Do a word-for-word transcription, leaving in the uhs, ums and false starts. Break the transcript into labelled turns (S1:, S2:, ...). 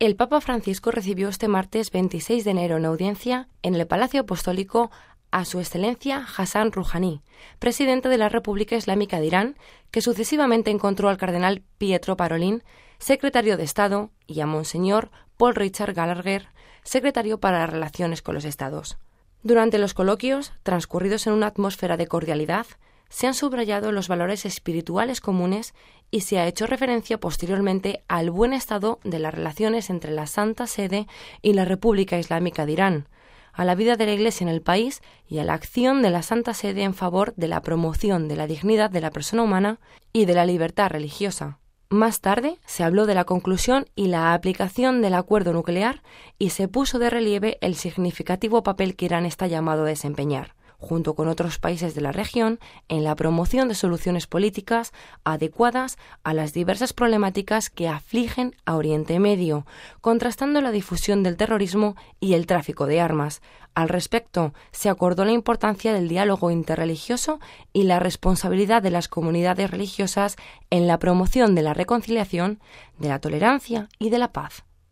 S1: El Papa Francisco recibió este martes veintiséis de enero en audiencia en el Palacio Apostólico a Su Excelencia Hassan Rouhani, presidente de la República Islámica de Irán, que sucesivamente encontró al cardenal Pietro Parolin, secretario de Estado, y a Monseñor Paul Richard Gallagher, secretario para las Relaciones con los Estados. Durante los coloquios, transcurridos en una atmósfera de cordialidad, se han subrayado los valores espirituales comunes y se ha hecho referencia posteriormente al buen estado de las relaciones entre la Santa Sede y la República Islámica de Irán, a la vida de la Iglesia en el país y a la acción de la Santa Sede en favor de la promoción de la dignidad de la persona humana y de la libertad religiosa. Más tarde se habló de la conclusión y la aplicación del acuerdo nuclear y se puso de relieve el significativo papel que Irán está llamado a desempeñar, junto con otros países de la región, en la promoción de soluciones políticas adecuadas a las diversas problemáticas que afligen a Oriente Medio, contrastando la difusión del terrorismo y el tráfico de armas. Al respecto, se acordó la importancia del diálogo interreligioso y la responsabilidad de las comunidades religiosas en la promoción de la reconciliación, de la tolerancia y de la paz.